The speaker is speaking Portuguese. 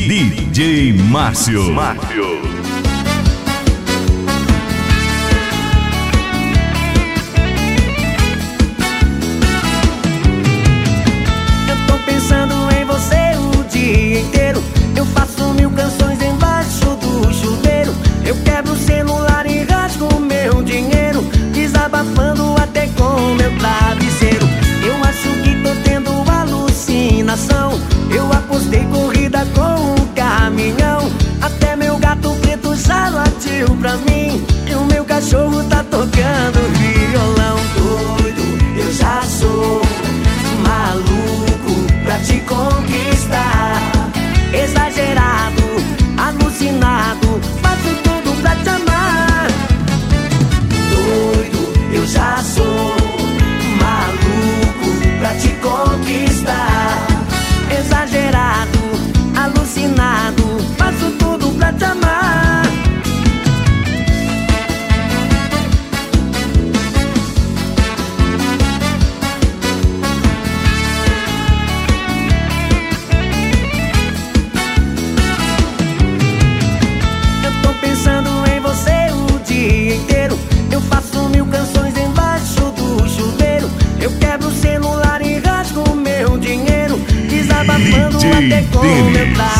DJ Márcio. Eu tô pensando em você o dia inteiro. Eu faço 1000 canções embaixo do chuveiro. Eu quebro o celular e rasgo meu dinheiro, desabafando até com meu travesseiro. Eu acho que tô tendo alucinação. Eu apostei corrida com um caminhão. Até meu gato preto já latiu pra mim, e o meu cachorro tá tocando violão. Doido, eu já sou maluco pra te conquistar. Exagerado, alucinado, faço tudo pra te amar. Doido, eu já sou maluco pra te conquistar. Exagerado, alucinado, faço tudo pra te amar. Eu tô pensando em você o dia inteiro. Eu faço 1000 canções embaixo do chuveiro. Eu quebro o celular e rasgo meu dinheiro, desabafando até com meu